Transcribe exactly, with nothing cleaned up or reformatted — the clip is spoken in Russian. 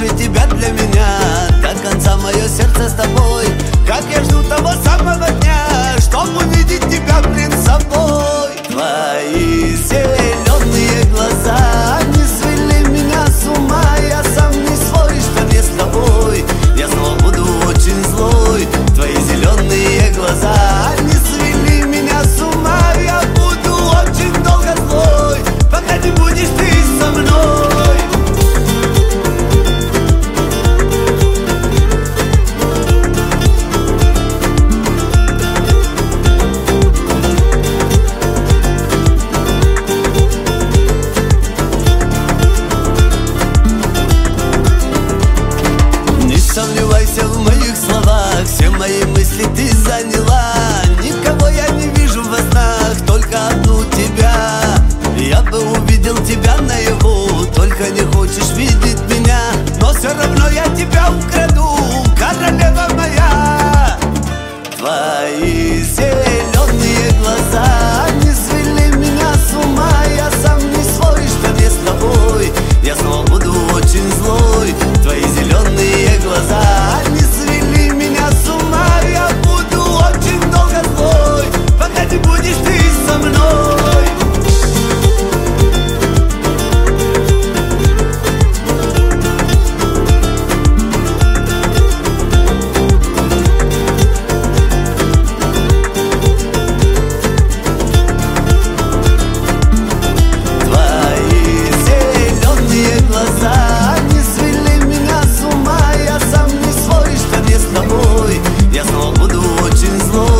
же тебя для меня. До конца мое сердце с тобой, как я жду того самого дня, чтоб увидеть тебя, блин, с собой. Твои зеленые глаза не свели меня с ума. Я сам не свой, что мне с тобой. Я снова буду очень злой. Твои зеленые глаза не свели меня с ума. Я буду очень долго злой, пока не будешь ты со мной. Сомневайся в моих словах, все мои мысли ты заняла. Никого я не вижу во снах, только одну тебя. Я бы увидел тебя наяву, только не хочешь видеть меня. Но все равно я тебя украду, королева моя. Твои зеленые глаза не свели меня с ума. Я сам не свой, что мне с тобой. Я снова буду очень злой. Твои зеленые глаза не свели меня с ума. Я буду очень долго злой, пока не будешь ты со мной. Я снова буду очень злой.